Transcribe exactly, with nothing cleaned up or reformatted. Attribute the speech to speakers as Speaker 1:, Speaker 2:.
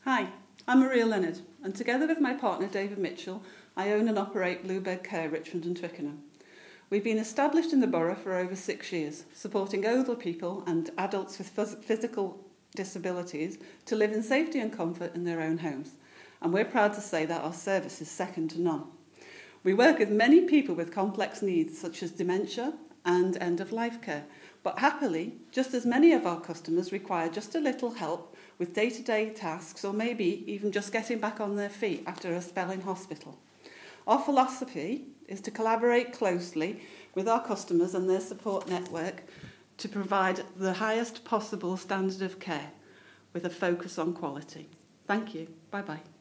Speaker 1: Hi, I'm Maria Leonard, and together with my partner David Mitchell, I own and operate Bluebird Care Richmond and Twickenham. We've been established in the borough for over six years, supporting older people and adults with phys- physical disabilities to live in safety and comfort in their own homes. And we're proud to say that our service is second to none. We work with many people with complex needs such as dementia and end-of-life care, but happily, just as many of our customers require just a little help with day-to-day tasks or maybe even just getting back on their feet after a spell in hospital. Our philosophy is to collaborate closely with our customers and their support network to provide the highest possible standard of care with a focus on quality. Thank you. Bye-bye.